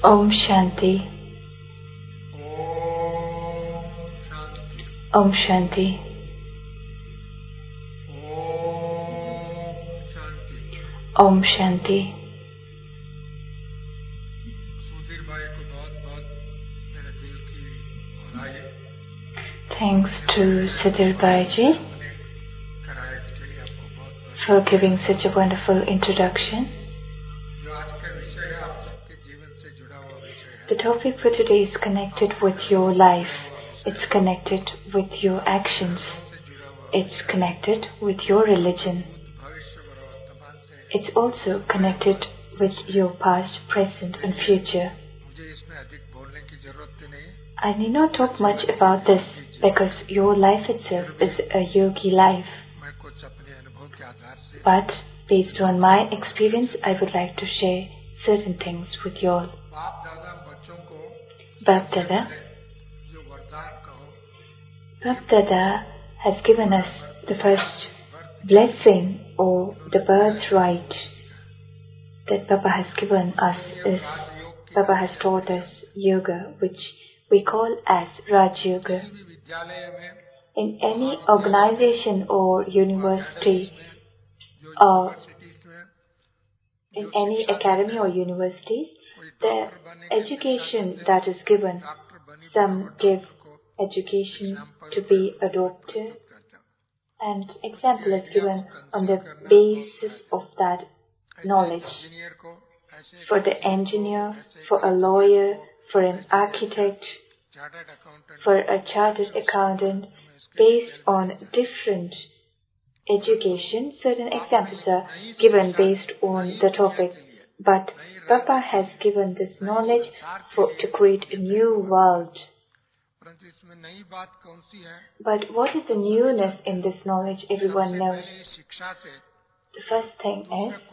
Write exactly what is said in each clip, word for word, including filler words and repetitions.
Om Shanti. Om Shanti. Om Shanti. Thanks to Sudhir Bhaiji for giving such a wonderful introduction. The topic for today is connected with your life. It's connected with your actions. It's connected with your religion. It's also connected with your past, present and future. I need not talk much about this because your life itself is a yogi life. But based on my experience, I would like to share certain things with you all. Bap Dada, Bap Dada has given us the first blessing or the birthright that Baba has given us is Baba has taught us yoga, which we call as Raj Yoga. In any organization or university or in any academy or university, the education that is given, some give education to be a doctor, and example is given on the basis of that knowledge. For the engineer, for a lawyer, for an architect, for a chartered accountant, based on different education, certain examples are given based on the topic. But Baba has given this knowledge for to create a new world. But what is the newness in this knowledge? Everyone knows. The first thing is,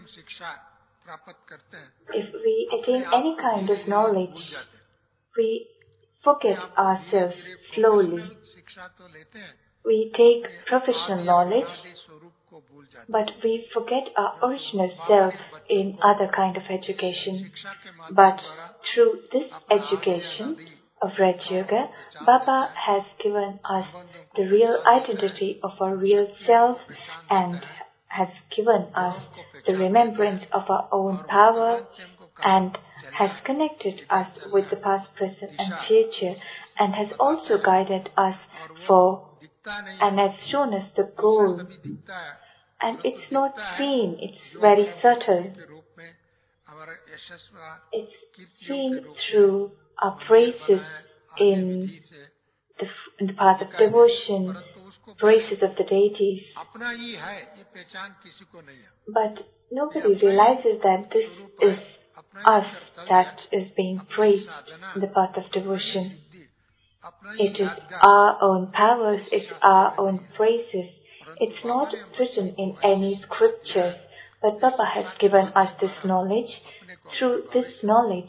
if we attain any kind of knowledge, we forget ourselves slowly. We take professional knowledge, but we forget our original self in other kind of education. But through this education of Raj Yoga, Baba has given us the real identity of our real self and has given us the remembrance of our own power and has connected us with the past, present and future, and has also guided us for and has shown us the goal. And it's not seen, it's very subtle. It's seen through our praises in the, in the path of devotion, praises of the deities. But nobody realizes that this is us that is being praised in the path of devotion. It is our own powers, it's our own praises. It's not written in any scriptures, but Baba has given us this knowledge. Through this knowledge,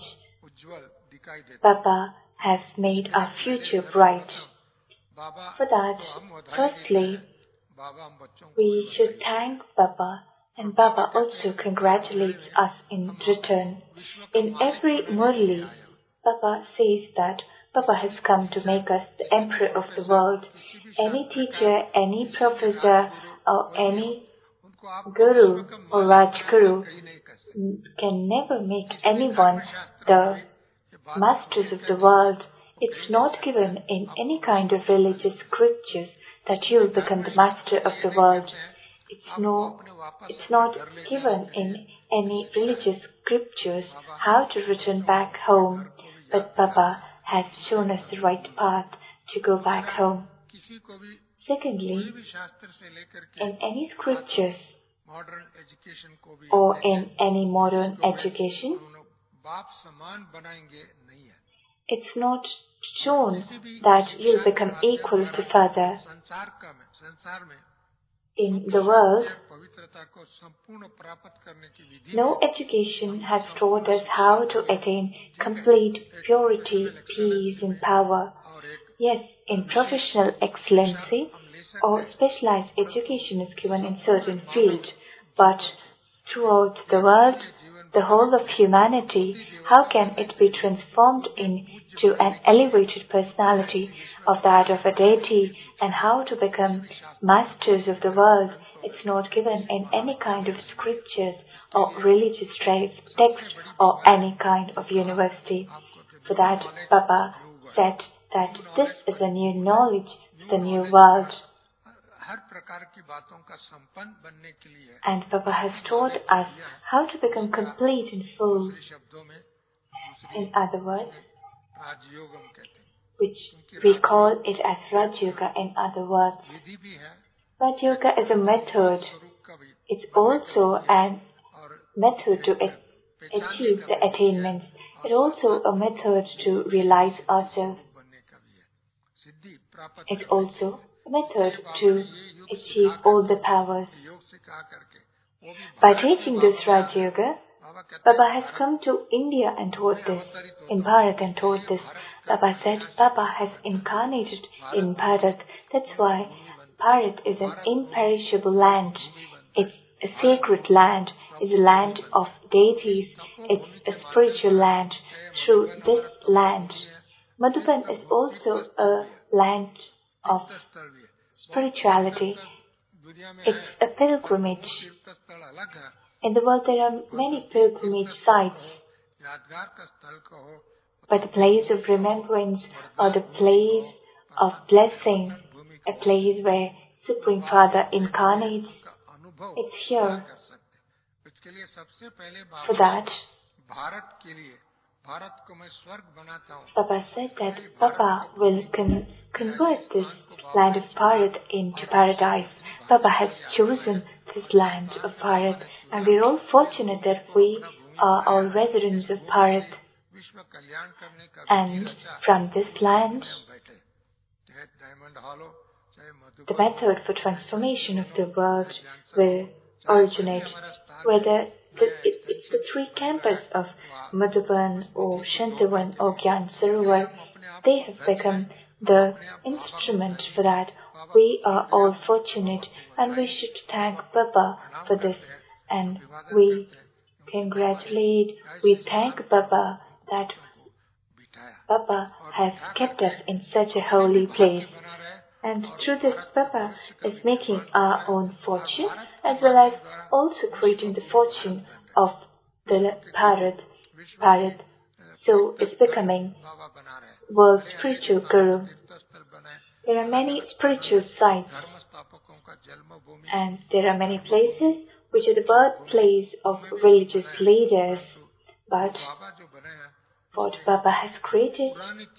Baba has made our future bright. For that, firstly, we should thank Baba, and Baba also congratulates us in return. In every Murli, Baba says that Baba has come to make us the emperor of the world. Any teacher, any professor, or any guru or Rajguru can never make anyone the masters of the world. It's not given in any kind of religious scriptures that you'll become the master of the world. It's no, it's not given in any religious scriptures how to return back home. But Baba has shown us the right path to go back home. Secondly, in any scriptures or in any modern education, it's not shown that you'll become equal to Father. In the world, no education has taught us how to attain complete purity, peace and power. Yes, in professional excellency or specialized education is given in certain fields, but throughout the world, the whole of humanity, how can it be transformed into an elevated personality of that of a deity, and how to become masters of the world? It's not given in any kind of scriptures or religious text or any kind of university. For that, Baba said that this is a new knowledge, the new world. And Baba has taught us how to become complete and full. In other words, which we call it as Raj Yoga in other words. Raj Yoga is a method. It's also a method to achieve the attainments. It's also a method to realize ourselves. It's also a method to achieve all the powers. By teaching this Raj Yoga, Baba has come to India and taught this, in Bharat and taught this. Baba said Baba has incarnated in Bharat. That's why Bharat is an imperishable land. It's a sacred land. It's a land of deities. It's a spiritual land. Through this land, Madhuban is also a land of spirituality. It's a pilgrimage. In the world there are many pilgrimage sites, but the place of remembrance or the place of blessing, a place where Supreme Father incarnates, it's here. For that, Baba said that Baba will con- convert this land of Bharat into paradise. Baba has chosen this land of Bharat, and we are all fortunate that we are all residents of Bharat. And from this land, the method for transformation of the world will originate. Whether the, it, it's the three campus of Madhuban or Shantavan or Gyan Sarovar, they have become the instrument for that. We are all fortunate, and we should thank Baba for this. And we congratulate, we thank Baba that Baba has kept us in such a holy place. And through this, Baba is making our own fortune, as well as also creating the fortune of the Bharat. Bharat. So it's becoming world spiritual guru. There are many spiritual sites, and there are many places which are the birthplace of religious leaders. But what Baba has created,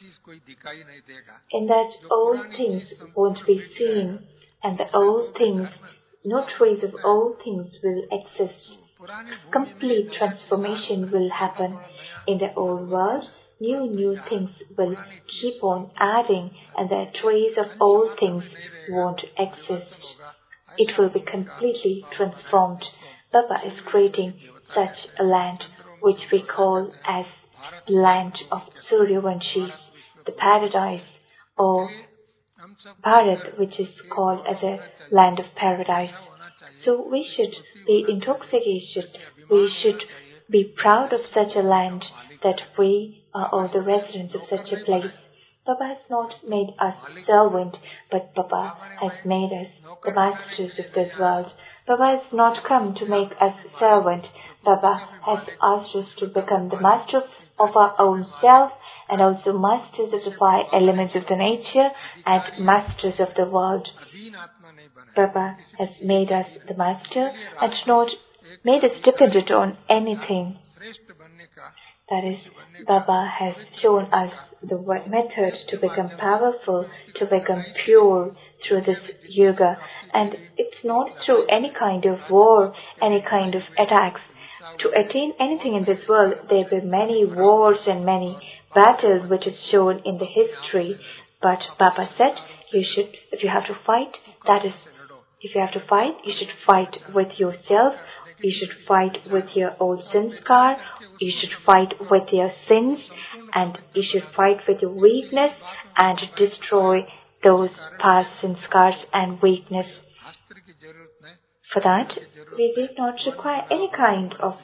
in that old things won't be seen, and the old things, no trace of old things will exist. Complete transformation will happen in the old world. New, new things will keep on adding, and the trace of old things won't exist. It will be completely transformed. Baba is creating such a land which we call as the land of Suryavanshis, the paradise, or Bharat, which is called as a land of paradise. So we should be intoxicated. We should be proud of such a land, that we are all the residents of such a place. Baba has not made us servant, but Baba has made us the masters of this world. Baba has not come to make us servant. Baba has asked us to become the master of our own self, and also masters of the five elements of the nature, and masters of the world. Baba has made us the master and not made us dependent on anything. That is, Baba has shown us the method to become powerful, to become pure through this yoga. And it's not through any kind of war, any kind of attacks. To attain anything in this world, there were many wars and many battles which is shown in the history. But Baba said, you should, if you have to fight, that is, if you have to fight, you should fight with yourself. You should fight with your old sanskar. You should fight with your sins, and you should fight with your weakness and destroy those past sanskars and weakness. For that, we did not require any kind of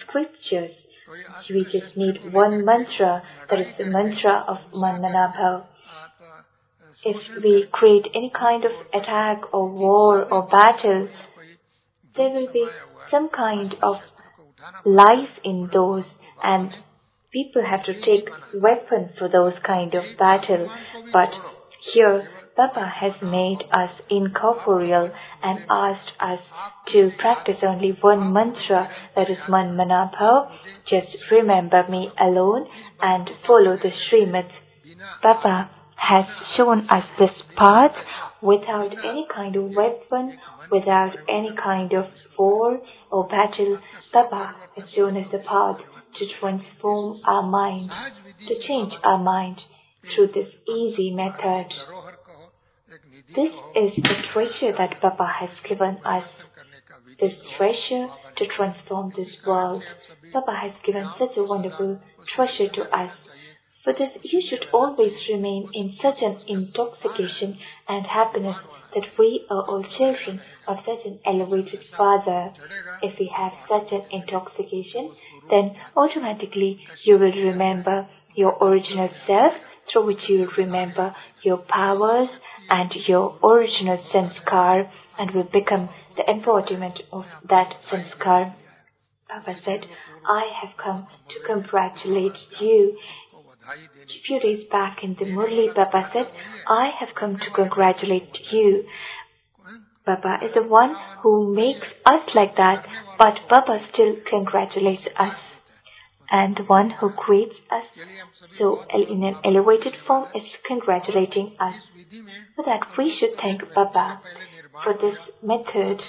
scriptures. We just need one mantra, that is the mantra of Man Mana Bhav. If we create any kind of attack or war or battle, there will be some kind of life in those, and people have to take weapons for those kind of battle. But here, Baba has made us incorporeal and asked us to practice only one mantra, that is Man Mana Bhav. Just remember me alone and follow the Srimad. Baba has shown us this path without any kind of weapon, without any kind of war or battle. Baba has shown us the path to transform our mind, to change our mind through this easy method. This is the treasure that Baba has given us, this treasure to transform this world. Baba has given such a wonderful treasure to us. For this, you should always remain in such an intoxication and happiness that we are all children of such an elevated Father. If we have such an intoxication, then automatically you will remember your original self, through which you will remember your powers and your original sanskar, and will become the embodiment of that sanskar. Baba said, I have come to congratulate you. A few days back in the Murli, Baba said, I have come to congratulate you. Baba is the one who makes us like that, but Baba still congratulates us. And the one who creates us, so in an elevated form, is congratulating us. For that, we should thank Baba for this method.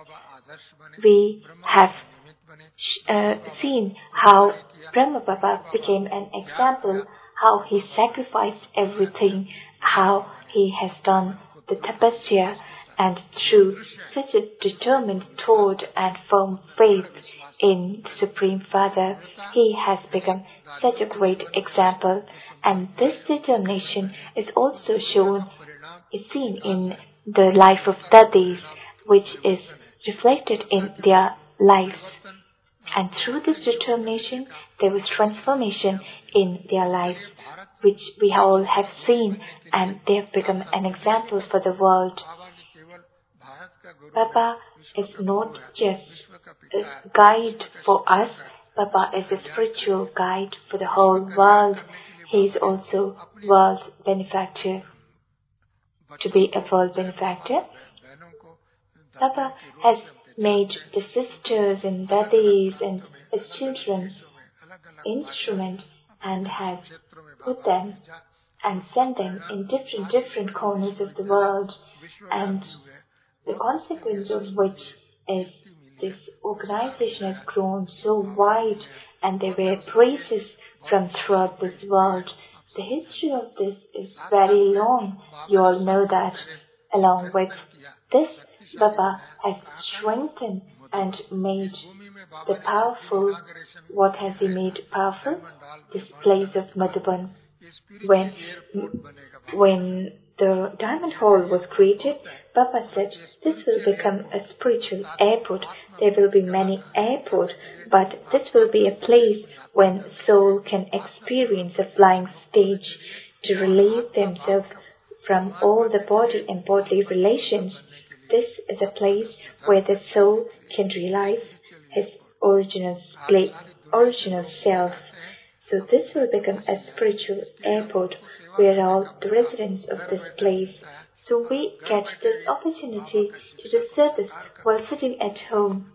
We have uh, seen how Brahma Baba became an example, how he sacrificed everything, how he has done the tapasya, and through such a determined thought and firm faith in the Supreme Father, he has become such a great example. And this determination is also shown, is seen in the life of Dadis, which is reflected in their lives. And through this determination, there was transformation in their lives, which we all have seen, and they have become an example for the world. Baba is not just a guide for us, Baba is a spiritual guide for the whole world. He is also world benefactor. To be a world benefactor, Baba has made the sisters and daddies and his children instruments and has put them and sent them in different different corners of the world, and the consequence of which is this organization has grown so wide, and there were praises from throughout this world. The history of this is very long, you all know that. Along with this, Baba has strengthened and made the powerful. What has he made powerful? This place of Madhuban. When, when the Diamond Hall was created, Baba said, this will become a spiritual airport. There will be many airports, but this will be a place when soul can experience a flying stage to relieve themselves from all the body and bodily relations. This is a place where the soul can realize his original, original self. So this will become a spiritual airport where all the residents of this place. So we get this opportunity to do service while sitting at home.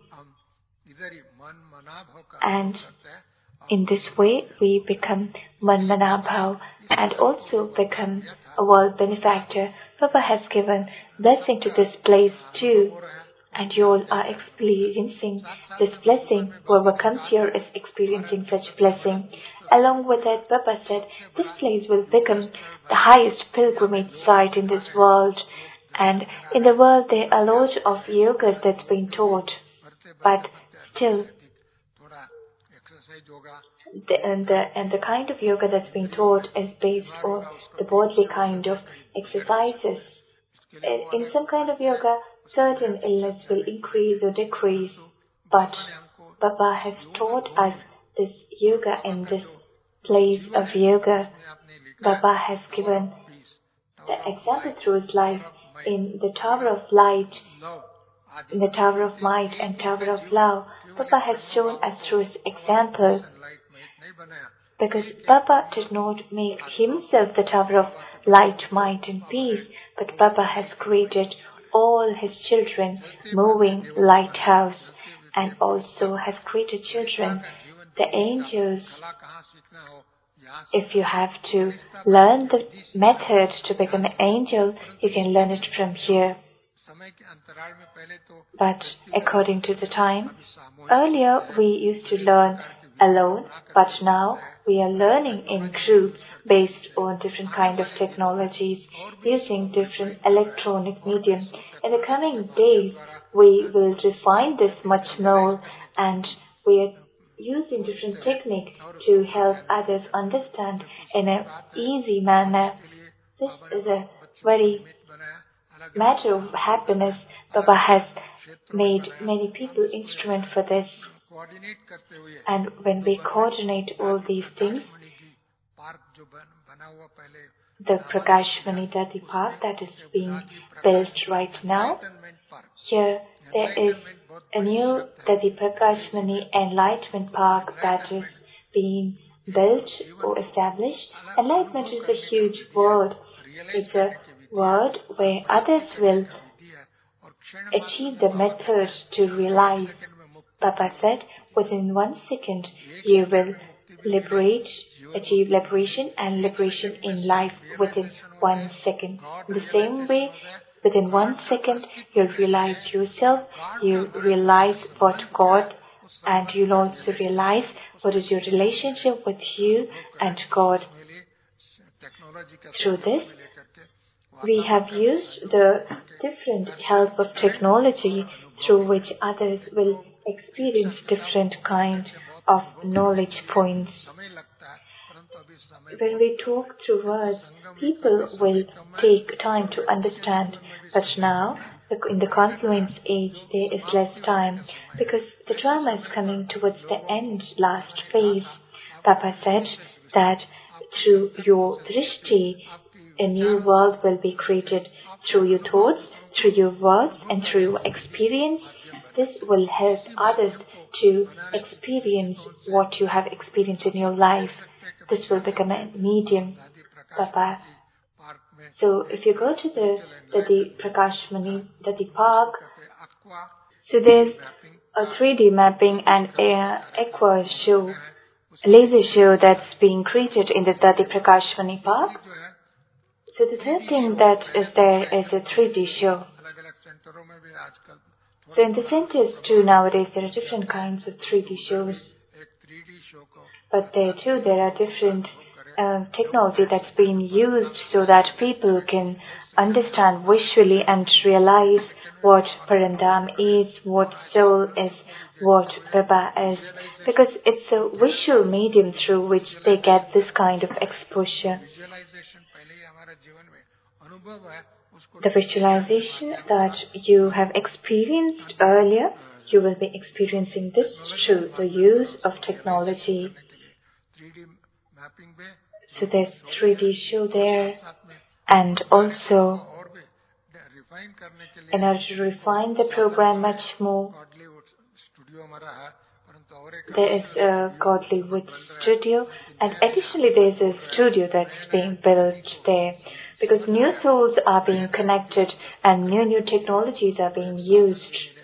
And in this way, we become Man Mana Bhav and also become a world benefactor. Baba has given blessing to this place too. And you all are experiencing this blessing. Whoever comes here is experiencing such blessing. Along with that, Baba said, this place will become the highest pilgrimage site in this world. And in the world, there are a lot of yogas that's been taught. But still, the, and, the, and the kind of yoga that's been taught is based on the bodily kind of exercises. In, in some kind of yoga, certain illness will increase or decrease. But Baba has taught us this yoga in this place of yoga. Baba has given the example through his life in the Tower of Light, in the Tower of Might and Tower of Love. Baba has shown us through his example, because Baba did not make himself the Tower of Light, Might and Peace, but Baba has created all his children moving lighthouse, and also has created children, the angels. If you have to learn the method to become an angel, you can learn it from here. But according to the time, earlier we used to learn alone, but now we are learning in groups based on different kind of technologies, using different electronic medium. In the coming days, we will refine this much more, and we are using different techniques to help others understand in an easy manner. This is a very matter of happiness. Baba has made many people instrument for this. And when we coordinate all these things, the Prakash Mani Dadi Park that is being built right now, here there is a new Dadi Prakash Mani Enlightenment Park that is being built or established. Enlightenment is a huge word. It's a word where others will achieve the method to realize. Baba said, within one second you will liberate, achieve liberation and liberation in life within one second. In the same way, within one second you'll realize yourself, you realize what God, and you'll also realize what is your relationship with you and God. Through this, we have used the different help of technology through which others will experience different kind of knowledge points. When we talk through words, people will take time to understand, but now, in the confluence age, there is less time, because the drama is coming towards the end, last phase. Papa said that through your drishti, a new world will be created through your thoughts, through your words, and through your experience. This will help others to experience what you have experienced in your life. This will become a medium, Papa. So if you go to the Dadi Prakash Mani Dadi Park, so there's a three D mapping and a aqua show, laser show that's being created in the Dadi Prakash Mani Park. So the third thing that is there is a three D show. So in the centers too, nowadays there are different kinds of three D shows. But there too, there are different uh, technology that's being used so that people can understand visually and realize what Parandam is, what soul is, what Baba is. Because it's a visual medium through which they get this kind of exposure. The visualization that you have experienced earlier, you will be experiencing this through the use of technology. So there's three D show there, and also in order to refine the program much more, there is a Godly Wood studio, and additionally there's a studio that's being built there, because new souls are being connected and new new technologies are being used.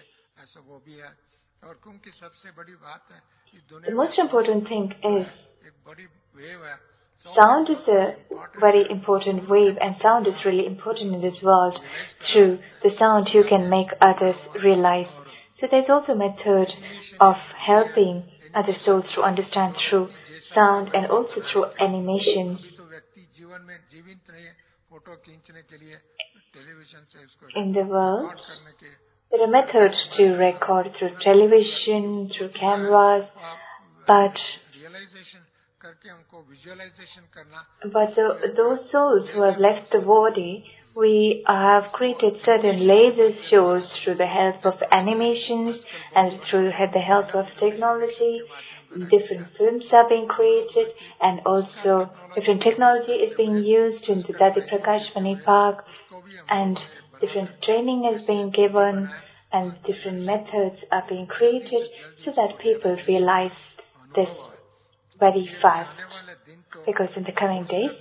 The most important thing is sound is a very important wave, and sound is really important in this world. Through the sound you can make others realize. So there's also a method of helping other souls to understand through sound and also through animations. In the world, there are methods to record through television, through cameras, but but the, those souls who have left the body We have created certain laser shows through the help of animations and through the help of technology. Different films are being created and also different technology is being used in the Dadi Prakash Mani Park, and different training is being given and different methods are being created so that people realize this very fast. Because in the coming days,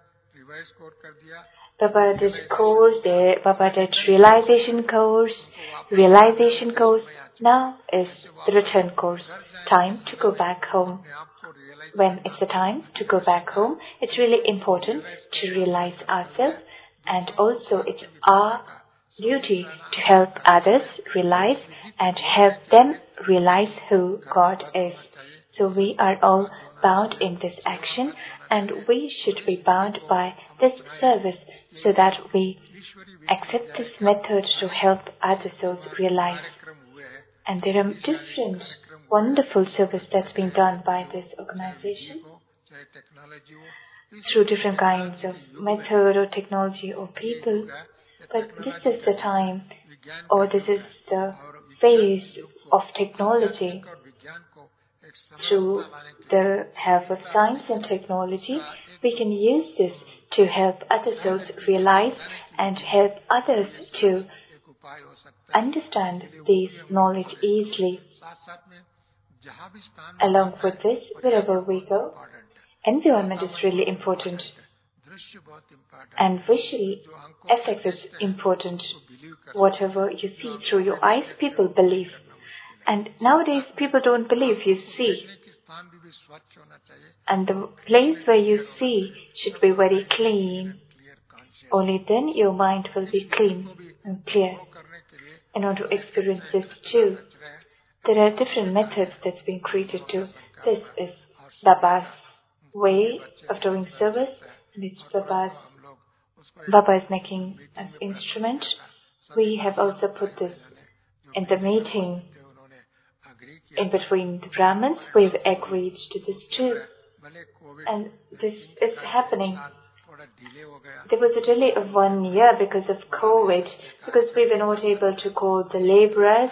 Baba did course, there, Baba did realization course, realization course. Now is the return course. Time to go back home. When it's the time to go back home, it's really important to realize ourselves, and also it's our duty to help others realize and help them realize who God is. So we are all bound in this action, and we should be bound by this service so that we accept this method to help other souls realize. And there are different wonderful service that's being done by this organization through different kinds of method or technology or people. But this is the time, or this is the phase of technology. Through the help of science and technology, we can use this to help other souls realize and help others to understand this knowledge easily. Along with this, wherever we go, environment is really important, and visual effect is important. Whatever you see through your eyes, people believe. And nowadays, people don't believe, you see. And the place where you see should be very clean. Only then your mind will be clean and clear. In order to experience this too, there are different methods that's been created too. This is Baba's way of doing service, and it's Baba's. Baba is making an instrument. We have also put this in the meeting in between the Brahmins. We've agreed to this too. And this is happening. There was a delay of one year because of COVID, because we were not able to call the laborers,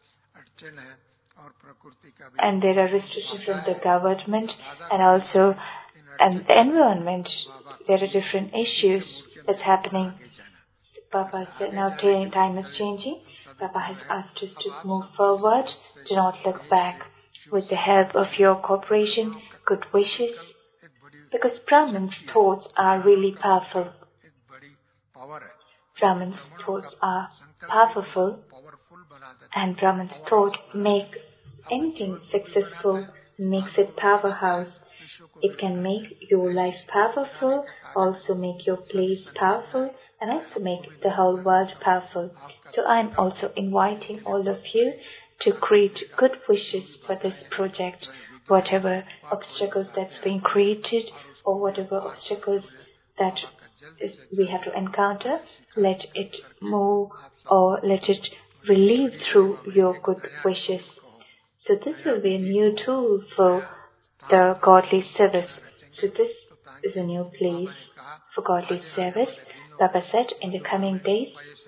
and there are restrictions from the government and also and the environment. There are different issues that's happening. Papa said now time is changing. Papa has asked us to move forward. Do not look back. With the help of your cooperation, good wishes, because Brahman's thoughts are really powerful. Brahman's thoughts are powerful, and Brahman's thought make anything successful, makes it powerhouse. It can make your life powerful, also make your place powerful, and also make the whole world powerful. So I'm also inviting all of you to create good wishes for this project. Whatever obstacles that's being created or whatever obstacles that is, we have to encounter, let it move or let it relieve through your good wishes. So this will be a new tool for the godly service. So this is a new place for godly service. Baba said in the coming days,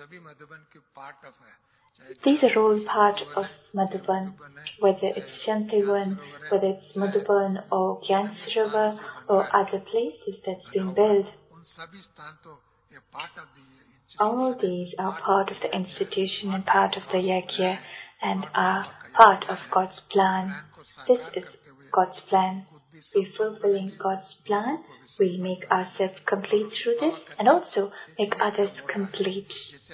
these are all part of Madhuban, whether it's Shantivan, whether it's Madhuban or Gyan Sarovar or other places that's been built. All these are part of the institution and part of the Yajna and are part of God's plan. This is God's plan. We're fulfilling God's plan. We make ourselves complete through this and also make others complete.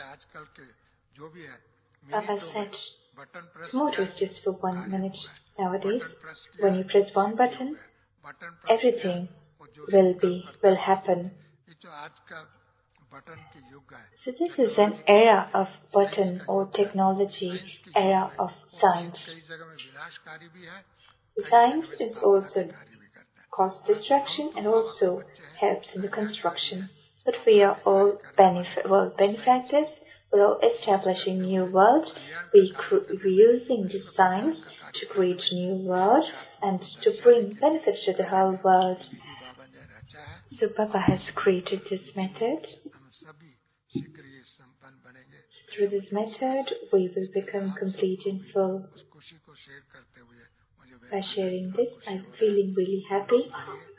Baba said, motor is just for one minute. Nowadays, when you press one button, everything will be, will happen. So this is an era of button or technology, era of science. Science is also cause destruction and also helps in the construction. But we are all benefit, well, benefactors. We are establishing new world. We we're using this science to create new world and to bring benefits to the whole world. So Baba has created this method Through this method, we will become complete and full. By sharing this, I'm feeling really happy.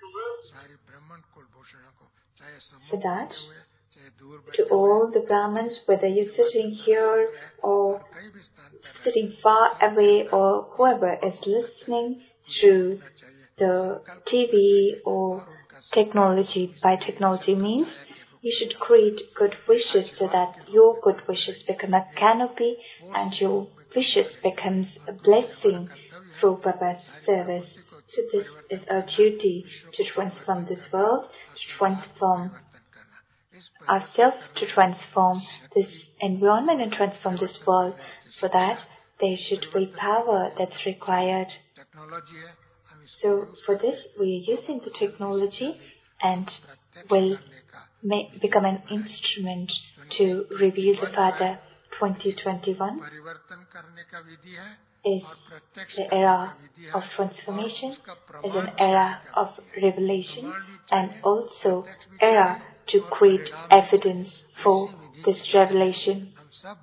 For that, to all the Brahmins, whether you're sitting here or sitting far away or whoever is listening through the T V or technology, by technology means, you should create good wishes so that your good wishes become a canopy and your wishes becomes a blessing through Baba's service. So this is our duty to transform this world, to transform ourselves, to transform this environment and transform this world so that there should be power that's required. So for this, we are using the technology and will make, become an instrument to reveal the Father. twenty twenty-one is the era of transformation, is an era of revelation, and also era to create evidence for this revelation.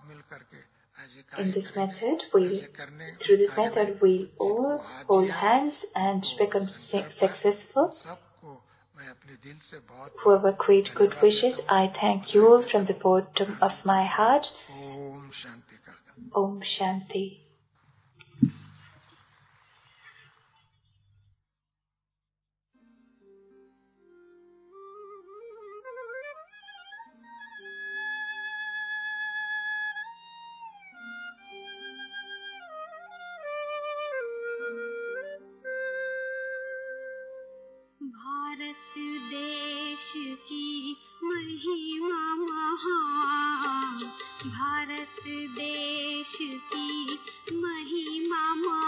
In this method, we, through this method, we all hold hands and become successful. Whoever create good wishes, I thank you all from the bottom of my heart. Om Shanti. Bharat देश की महिमा महान, भारत देश की महिमा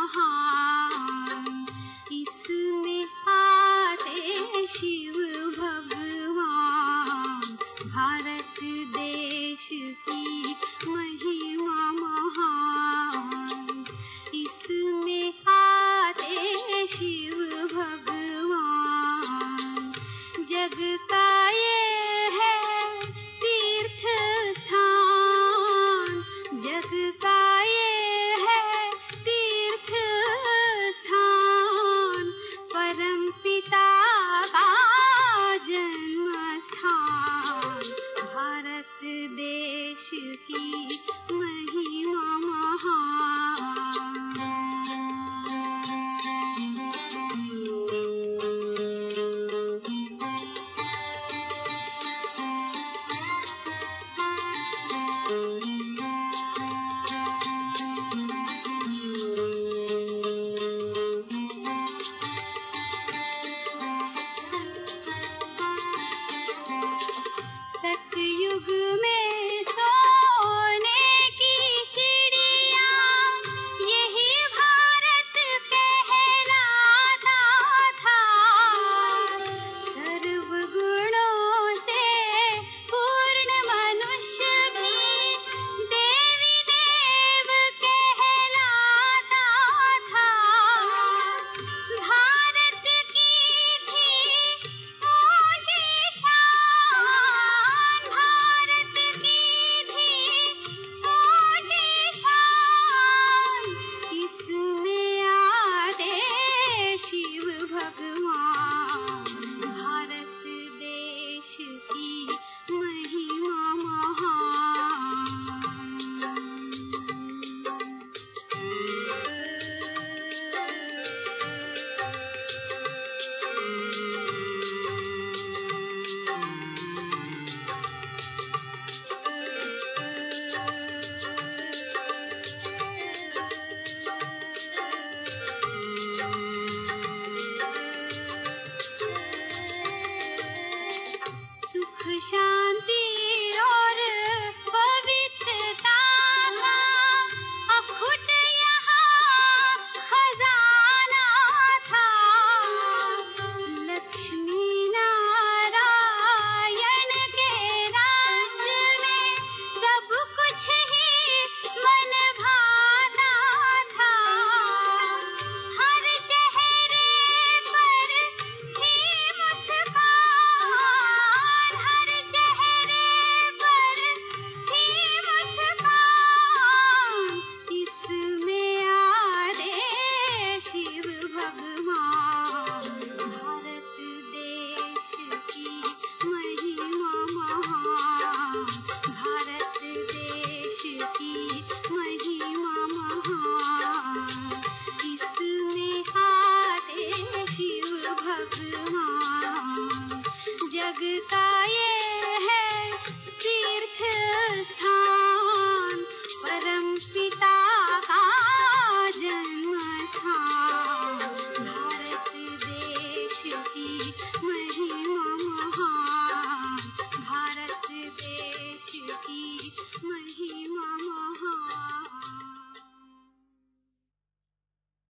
महान, इसमें आते शिव भगवान। भारत देश की महिमा महान, इसमें आते शिव भगवान। जग का ये है तीर्थ स्थान,